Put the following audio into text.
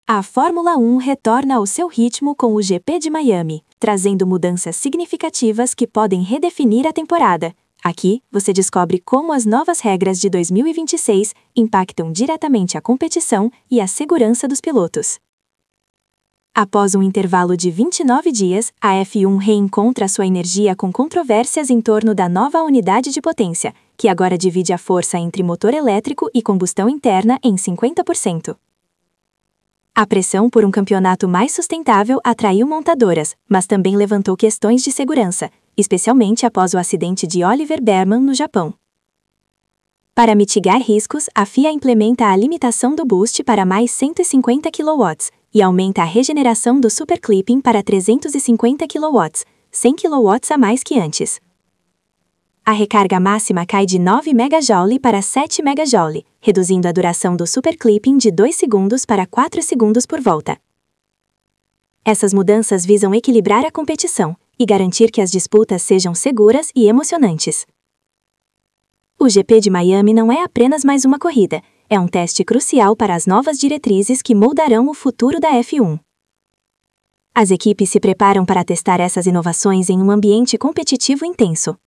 A Fórmula 1 retorna ao seu ritmo com o GP de Miami, trazendo mudanças significativas que podem redefinir a temporada. Aqui, você descobre como as novas regras de 2026 impactam diretamente a competição e a segurança dos pilotos. Após um intervalo de 29 dias, a F1 reencontra sua energia com controvérsias em torno da nova unidade de potência, que agora divide a força entre motor elétrico e combustão interna em 50%. A pressão por um campeonato mais sustentável atraiu montadoras, mas também levantou questões de segurança, especialmente após o acidente de Oliver Bearman no Japão. Para mitigar riscos, a FIA implementa a limitação do boost para mais 150 kW e aumenta a regeneração do superclipping para 350 kW, 100 kW a mais que antes. A recarga máxima cai de 9 MJ para 7 MJ, reduzindo a duração do superclipping de 2 segundos para 4 segundos por volta. Essas mudanças visam equilibrar a competição e garantir que as disputas sejam seguras e emocionantes. O GP de Miami não é apenas mais uma corrida, é um teste crucial para as novas diretrizes que moldarão o futuro da F1. As equipes se preparam para testar essas inovações em um ambiente competitivo intenso.